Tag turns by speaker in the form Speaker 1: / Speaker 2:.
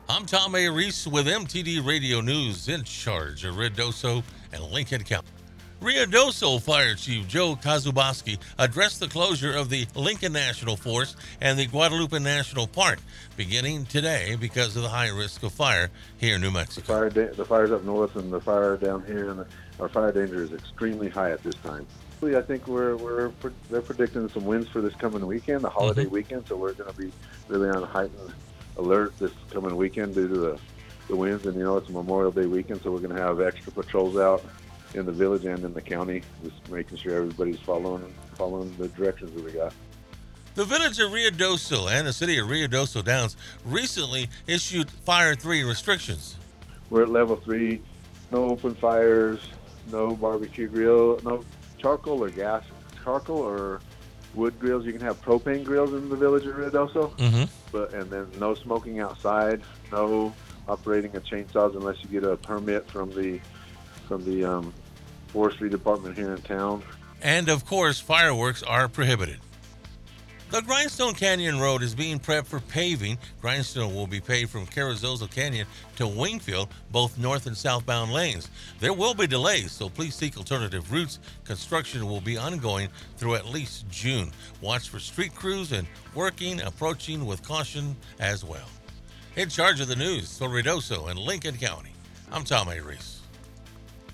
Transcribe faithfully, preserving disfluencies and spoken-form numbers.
Speaker 1: I'm Tom A. Reese with M T D Radio News in charge of Ruidoso and Lincoln County. Ruidoso Fire Chief Joe Kazubaski addressed the closure of the Lincoln National Forest and the Guadalupe National Park beginning today because of the high risk of fire here in New
Speaker 2: The
Speaker 1: Mexico.
Speaker 2: fire, da- the fires up north and the fire down here, and the, our fire danger is extremely high at this time. I think we're we're they're predicting some winds for this coming weekend, the holiday
Speaker 1: Mhm.
Speaker 2: weekend. So we're going to be really on heightened alert this coming weekend due to the the winds, and you know it's a Memorial Day weekend, so we're going to have extra patrols out in the village and in the county, just making sure everybody's following following the directions that we got.
Speaker 1: The village of Ruidoso and the city of Ruidoso Downs recently issued Fire three restrictions.
Speaker 2: We're at level three, no open fires, no barbecue grill, no charcoal or gas, charcoal or wood grills. You can have propane grills in the village of Ruidoso,
Speaker 1: Mm-hmm.
Speaker 2: but and then no smoking outside, no operating of chainsaws unless you get a permit from the from the um, forestry department here in town.
Speaker 1: And of course, fireworks are prohibited. The Grindstone Canyon Road is being prepped for paving. Grindstone will be paved from Carrizozo Canyon to Wingfield, both north and southbound lanes. There will be delays, so please seek alternative routes. Construction will be ongoing through at least June. Watch for street crews and working, approaching with caution as well. In charge of the news for Ruidoso and Lincoln County, I'm Tom A. Reese.